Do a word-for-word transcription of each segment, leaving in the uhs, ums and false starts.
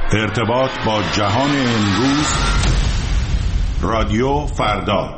ارتباط با جهان امروز، رادیو فردا.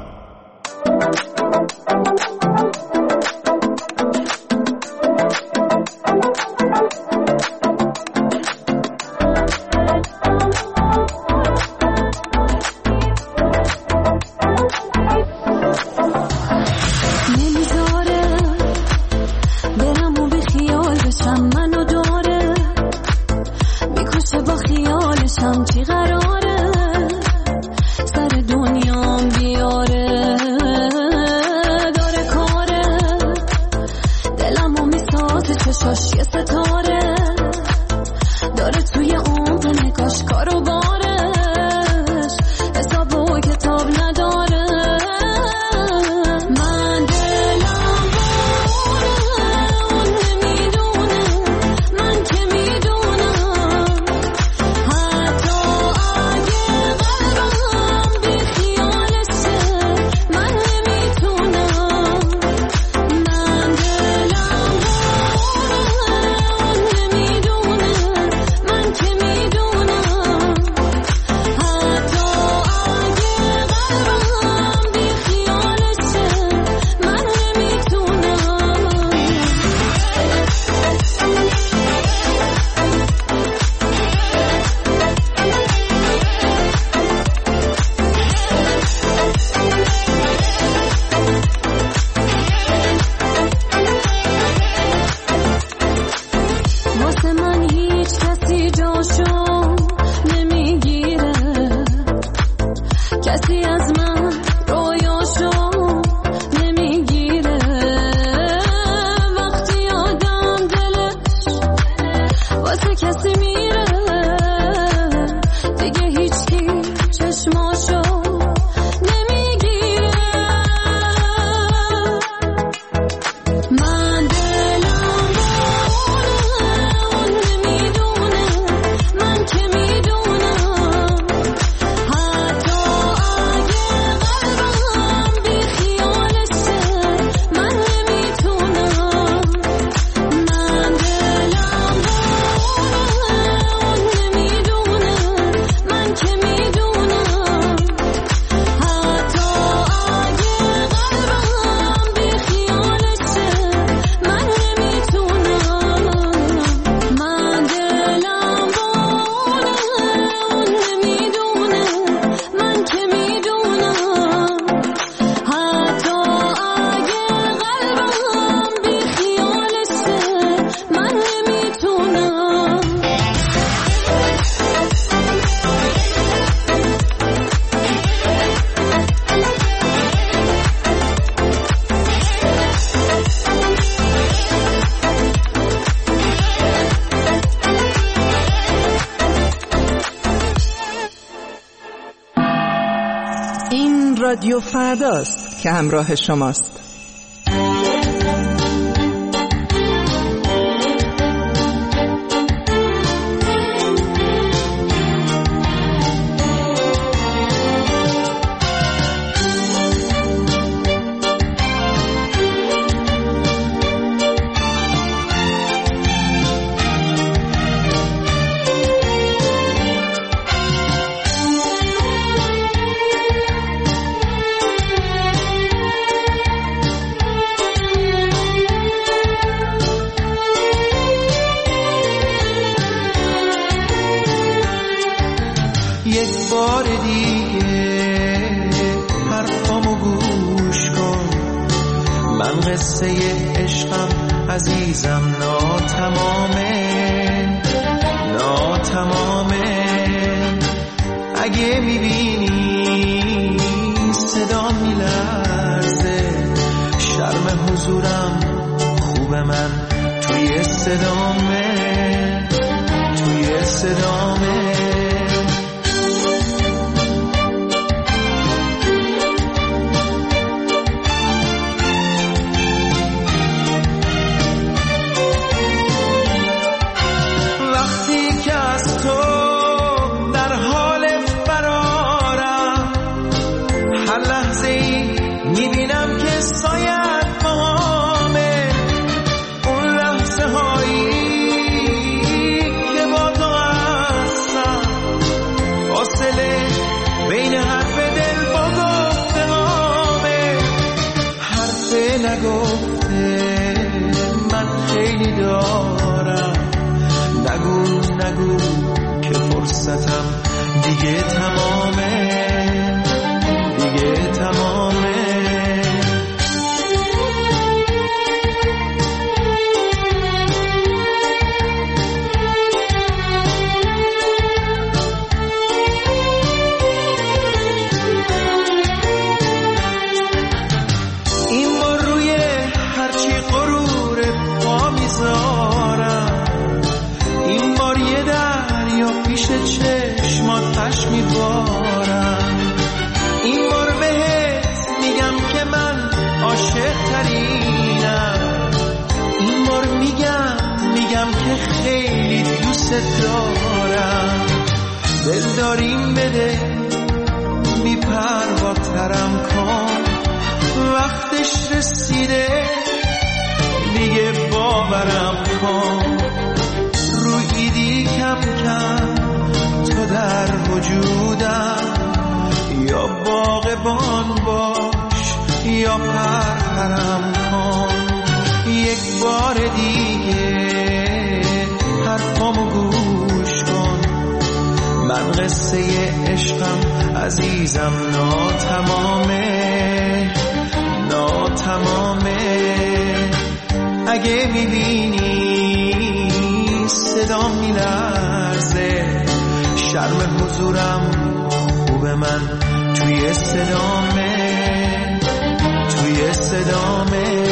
رادیو فرداست که همراه شماست. اون لحظه هایی که با تو خیلی دوست دارم. دل داریم بده بی پرواترم کن، وقتش رسیده دیگه باورم کن. رو ایدی کم کم تو در وجودم، یا باغبان باش یا پرپرم کن. یک بار دیگه حرفامو گوش کن، من قصه عشقم عزیزم ناتمامه ناتمامه. اگه میبینی صدام میلرزه، شرم حضورم خوب من توی صدامه توی صدامه.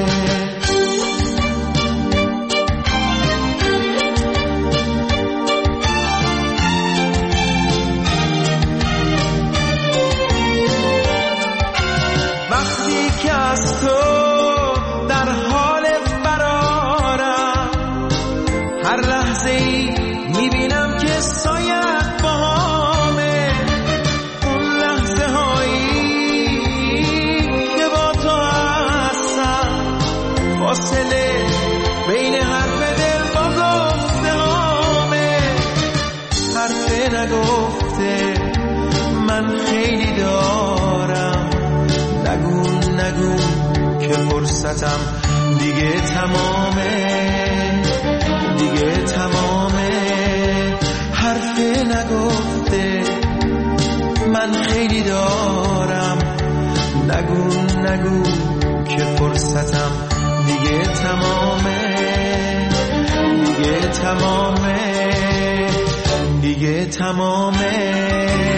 وقتی که از تو در حال فرارم، هر لحظه ای میبینم که سایت باهامه. اون لحظه هایی که با تو هستم، فاصله بین حرف دل با گفته هامه. حرف نگفته من خیلی دارم، نگو نگو که فرصتم دیگه تمامه دیگه تمامه. حرف نگفته من خیلی دارم، نگو نگو که فرصتم دیگه تمامه دیگه تمامه دیگه تمامه.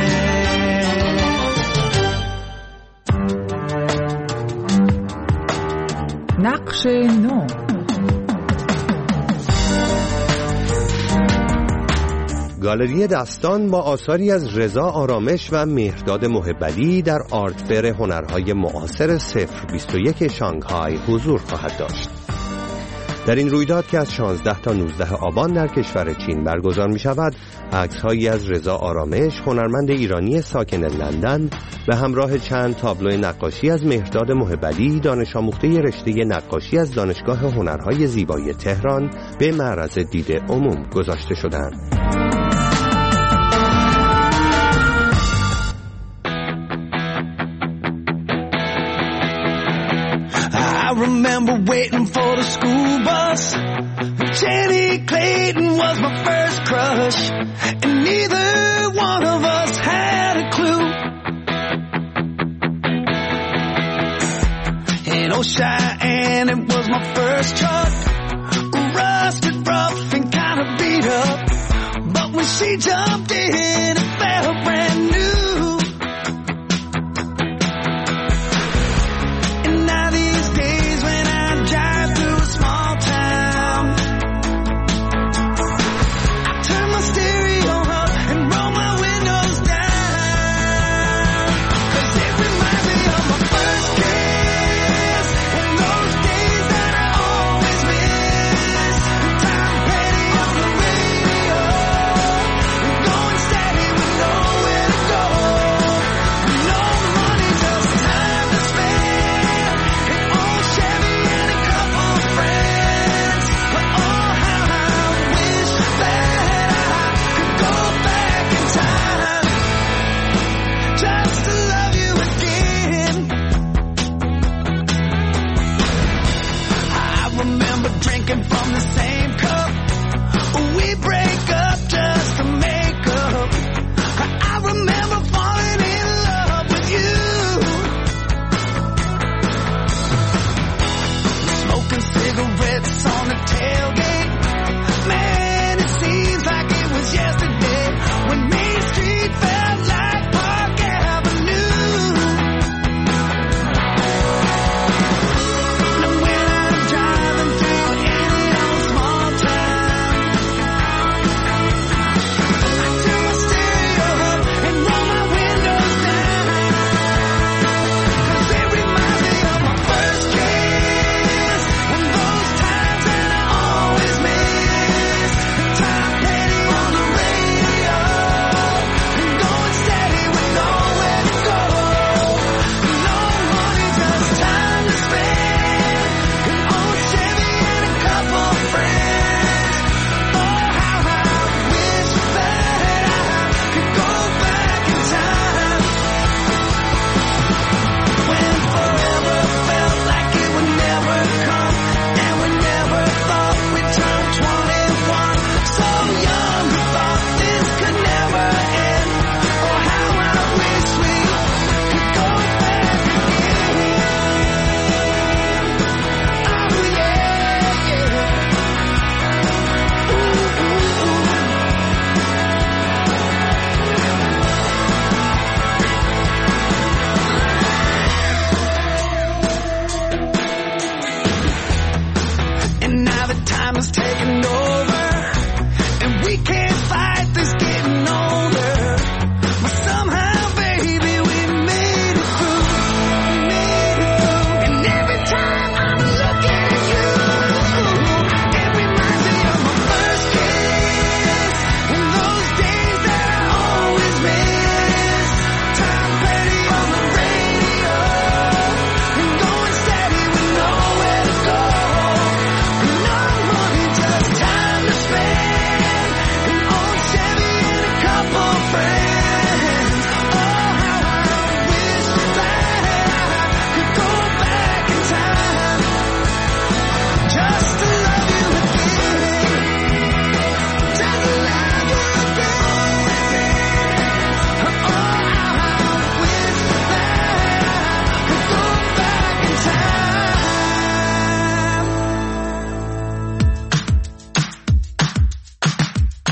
نقش نو. گالری دستان با آثاری از رضا آرامش و مهرداد محب‌علی در آرت فر هنرهای معاصر صفر بیست و یک شانگهای حضور خواهد داشت. در این رویداد که از شانزده تا نوزده آبان در کشور چین برگزار می شود، عکس‌هایی از رضا آرامش، هنرمند ایرانی ساکن لندن، به همراه چند تابلو نقاشی از مهرداد محب‌علی، دانش آموخته رشته نقاشی از دانشگاه هنرهای زیبای تهران، به معرض دید عموم گذاشته شدند. I remember waiting for the school bus. Jenny Clayton was my first crush, and neither one of us had a clue. And oh, Cheyenne, it was my first truck, rusted, rough, and kind of beat up. But when she jumped in, it felt brand new. Going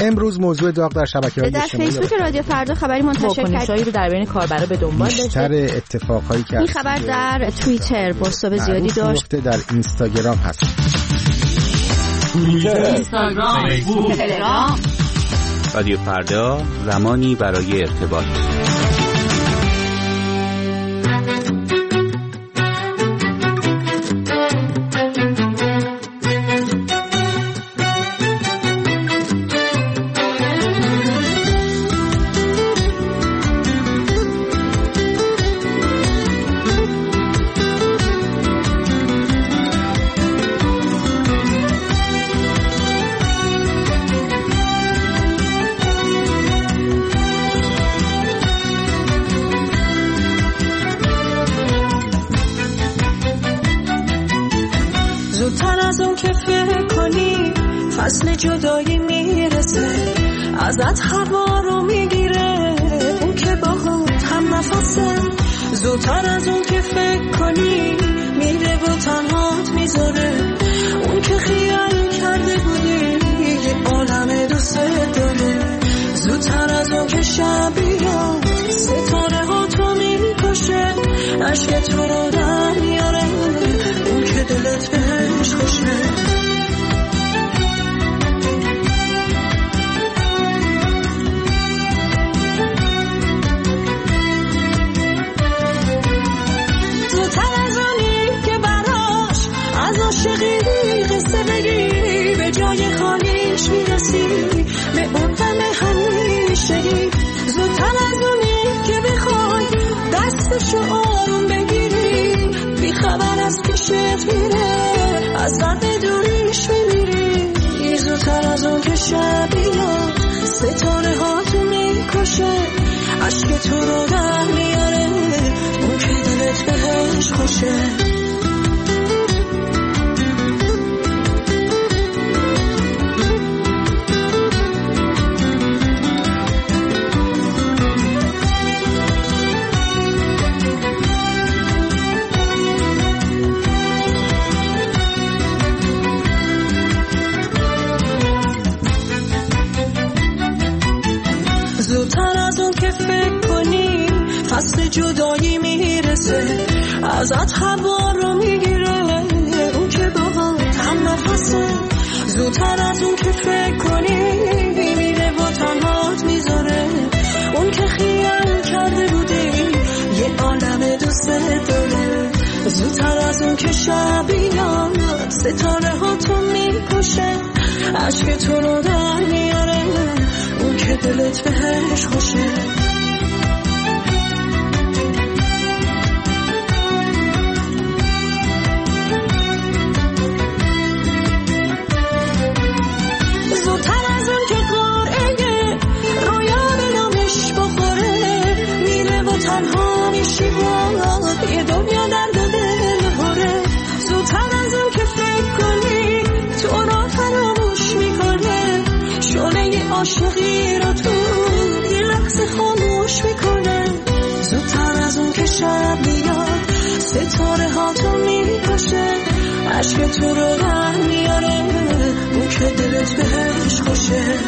امروز موضوع داغ در شبکه‌های در فیسبوک رادیو فردا خبری منتشر کنشایی رو در بین کاربرا به دنبال داشته. بیشتر اتفاقایی که این خبر در توییتر پست زیادی داشت. در اینستاگرام هست. توییتر، اینستاگرام، فیسبوک، تلگرام. رادیو فردا، زمانی برای ارتباط. فصل جدایی میرسه ازت هوا رو میگیره اون که باهات هم نفسه زودتر از اون که فکر کنی میره و تنهات میذاره اون که خیال کرده بودی یه عالم دوست داره زودتر از اون که شب بیاد ستاره ها تو میکشه عشق تو رو در میاره اون که دلت بهش خوشه عاشقی قصه بگی به جای خالیش میرسی به اون غم همیشگی زودتر از اونی که بخوای دستشو آروم بگیری بی خبر از پیشت میره از درد دوریش میمیری زودتر از اون که شب بیاد ستاره ها تو میکشه عشق تو رو در میاره اون که دلت بهش خوشه فصل جدایی میرسه ازت هوا رو میگیره اون که باهات هم نفسه زودتر از اون که فکر کنی میره و تنهات میذاره اون که خیال کرده بودی یه عالم دوست داره زودتر از اون که شب بیاد ستاره ها تو میکشه عشق تو رو در میاره اون که دلت بهش خوشه تنها میشی باید یه دنیا درد و دل پره زودتر از اون که فکر کنی تو را فراموش میکنه شعله ی عاشقی رو تو یه لحظه خاموش میکنه زودتر از اون که شب بیاد ستاره ها تو میکشه عشق تو رو در میاره اون که دلت بهش خوشه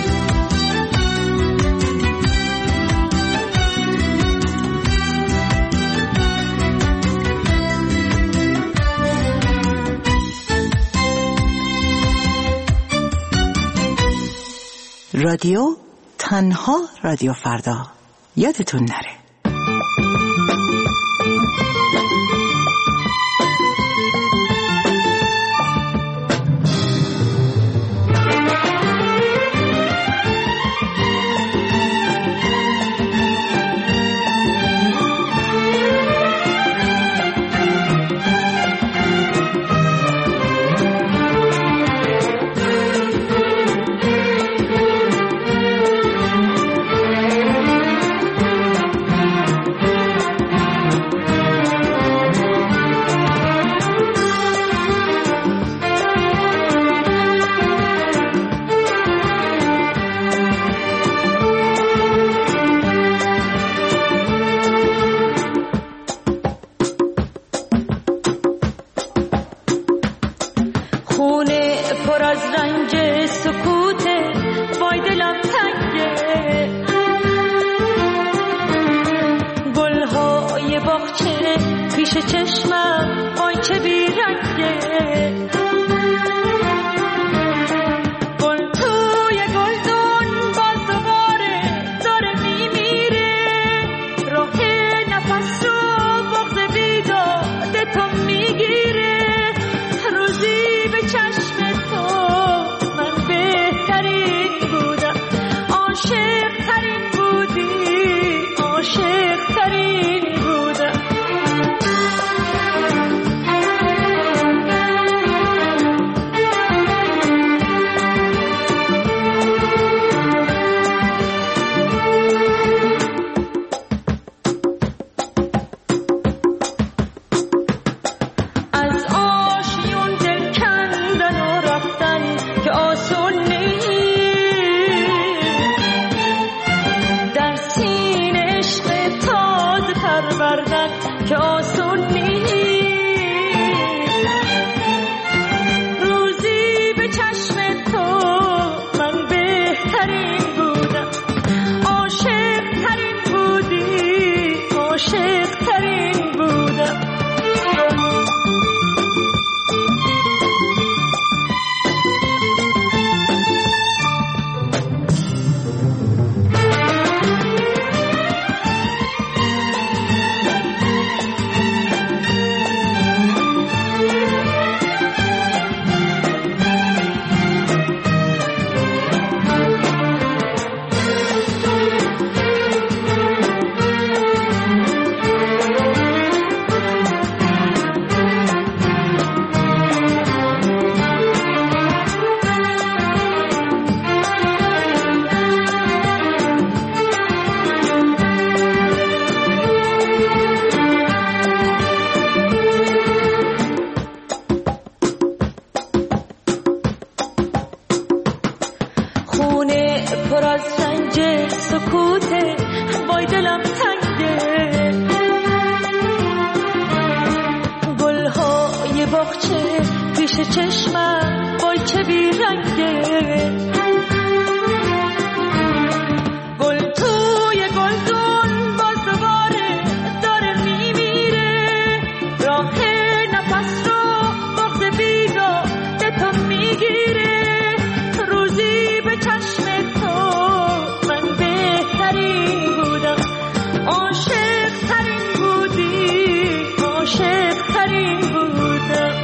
رادیو تنها رادیو فردا یادتون نره. پیش چشمم وای چه بیرنگه گل توی گلدون باز دوباره داره میمیره راه نفس رو بغض بیداد تو میگیره روزی به چشم تو من بهترین بودم عاشق ترین بودی عاشق ترین بودم از آشیون دل کندن و رفتن که آسون نیست در سینه عشق تازه پروردن که آسون نیست روزی به چشم تو من بهترین بودم عاشق ترین بودی عاشق ترین بودم خونه پر از رنج سکوته وای دلم تنگه گلهای باغچه پیش چشمم وای چه بیرنگه گل توی گلدون باز دوباره داره میمیره راه نفس رو بغض بیداد تو میگیره روزی به چشم تو من بهترین بودم عاشق ترین بودی عاشق ترین بودم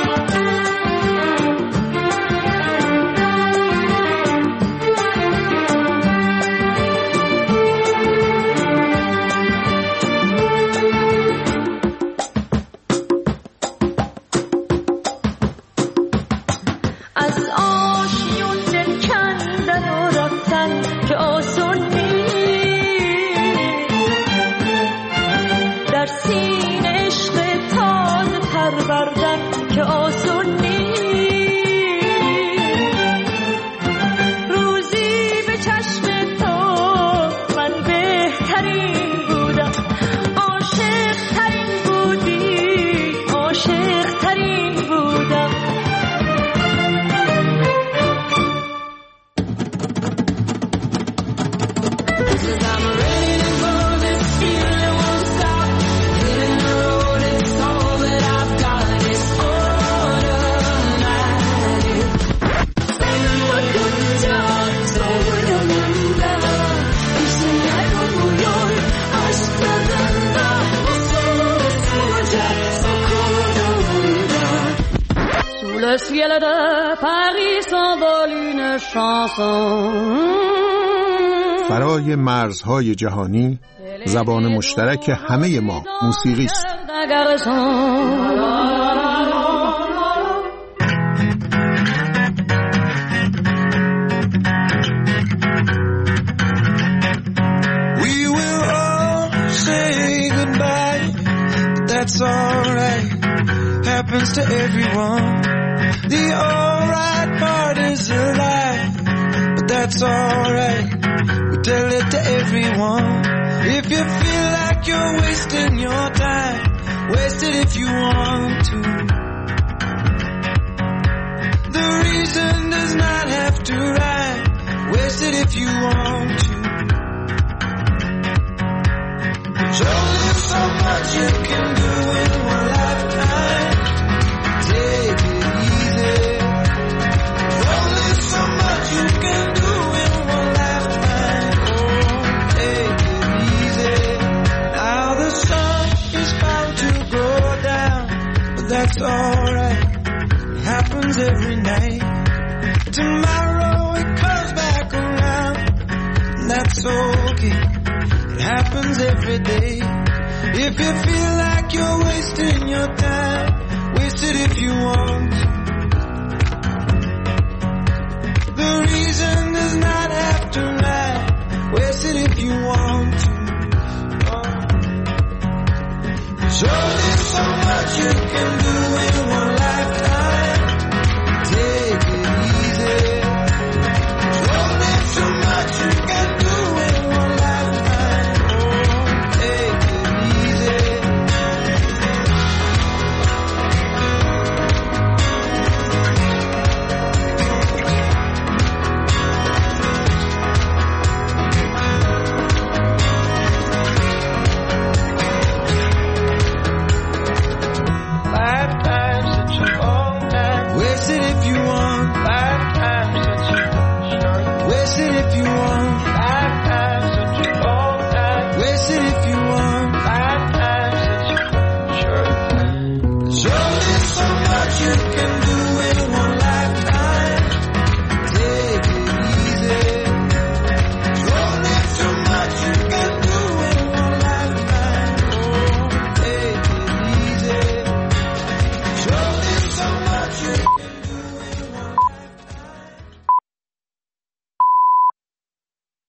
از آشیون دل کندن و رفتن که آسون نیست در سینه عشق تازه پروردن که آسون نیست روزی به چشم تو من بهترین بودم عاشق ترین بودی عاشق ترین بودم Le ciel de Paris s'envole une chanson. فرای مرزهای جهانی زبان مشترک همه ما موسیقی است. We will all say goodbye, but that's alright. Happens to everyone. The alright part is a lie, but that's alright. We tell it to everyone. If you feel like you're wasting your time, waste it if you want to. The reason does not have to rhyme. Waste it if you want to. There's only so much you can do in happens every day. If you feel like you're wasting your time, waste it if you want. The reason does not have to matter, waste it if you want to. There's only so much you can do in one lifetime. Take it easy. There's only so much you can do in one lifetime. Oh, take it easy. Lifetime's such a long time. Waste it if you want. Lifetime's such a short. Waste it if you want.